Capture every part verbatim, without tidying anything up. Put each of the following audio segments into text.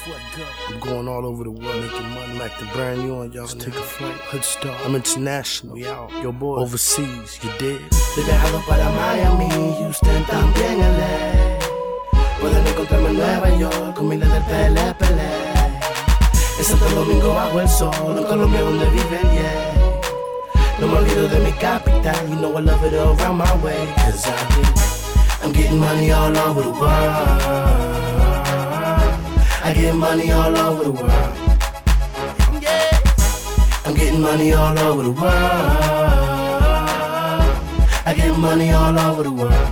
I'm going all over the world, making money like the brand new on y'all. Let's take a flight, hood star. I'm international, we out. Yo boy, overseas, you did. He viajado para Miami, Houston, también L A. Pueden encontrarme en Nueva York con miles de pele, pele. En Santo Domingo bajo el sol, en Colombia donde viven, yeah. No me olvido de mi capital, you know I love it all around my way. Cause I get, I'm getting money all over the world. I get money all over the world. Yeah. I'm getting money all over the world. I get money all over the world.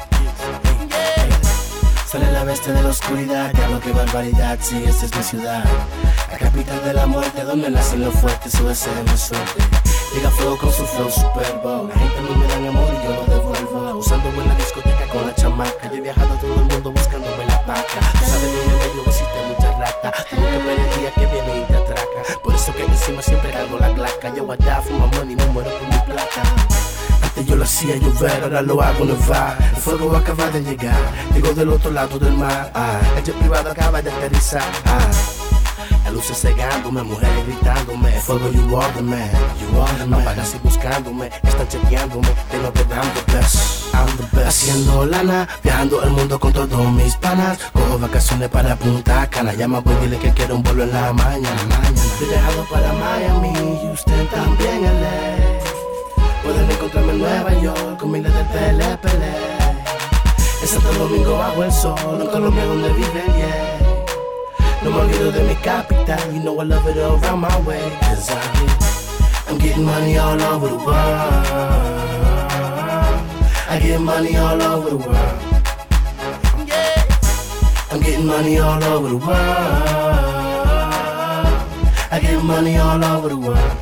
Sale la bestia de la oscuridad, diablo qué barbaridad, sí, esta es mi ciudad. La capital de la muerte, donde nacen los fuertes, su deseo es mi suerte. Llega fuego con su flow Super Bowl. La gente a mí me dan amor y yo lo devuelvo. Usándome en la discoteca con la chamaca. Yo he viajado a todo el mundo buscándome la paca. Tú sabes que en el medio existe mucha rata. Tú nunca ves el día que viene y te atraca. Por eso que encima siempre cargo la claca. Yo allá fumo money y me muero por mi plata. Antes yo lo hacía llover, ahora lo hago nevar. El fuego acaba de llegar, llego del otro lado del mar. Ah, el jet privado acaba de aterrizar. Ah, las luces cegándome, mujeres gritándome. Fuego, you are the man, you are the man. Apagas y buscándome, están chequeándome. They know that I'm the best, I'm the best. Haciendo lana, viajando el mundo con todos mis panas. Cojo vacaciones para Punta Cana. Llama pues dile que quiero un vuelo en la mañana, mañana. He viajado para Miami, Houston, también L A. Pueden encontrarme en Nueva York con miles de pele, pele. En Santo Domingo bajo el sol, en Colombia donde viven, yeah. No me olvido de mi capital, you know I love it all around my way. Cause I get, I'm getting money all over the world. I get money all over the world. Yeah. I'm getting money all over the world. I get money all over the world.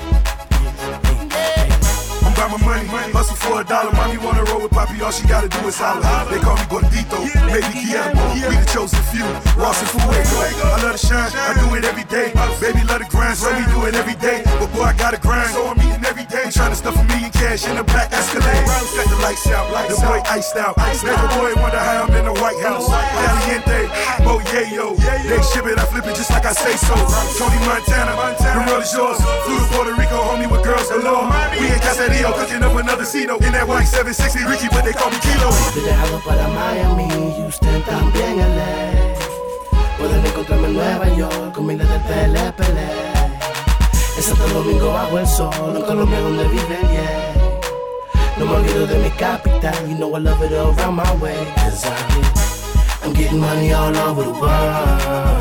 Got my money, hustle for a dollar. Mommy wanna roll with Poppy, all she gotta do is holler. They call me Gordito, maybe Guillermo. We the chosen few, Ross and Fuego. I love to shine, I do it every day. Baby love to grind, so we do it every day. But boy, I gotta grind, so I'm eating every day. Trying to stuff a million cash in the black Escalade. Got the lights out, the boy iced out. Make a boy wonder how I'm in the White House. Caliente, oh yeah yo. They ship it, I flip it just like I say so. Tony Montana, the world is yours. Flew to Puerto Rico, homie with girls galore. We in Casadillo, cooking up another Cino. In that white seven sixty Ricky, but they call me Kilo. He viajado para Miami, Houston, también L A. Pueden encontrarme en Nueva York con miles de pele, pele. En Santo Domingo bajo el sol, en Colombia donde viven, yeah. No me olvido de mi capital, you know I love it all around my way. Cause I get, I'm getting money all over the world.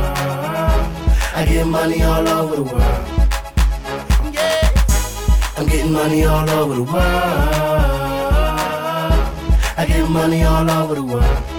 I get money all over the world. I'm getting money all over the world. I get money all over the world.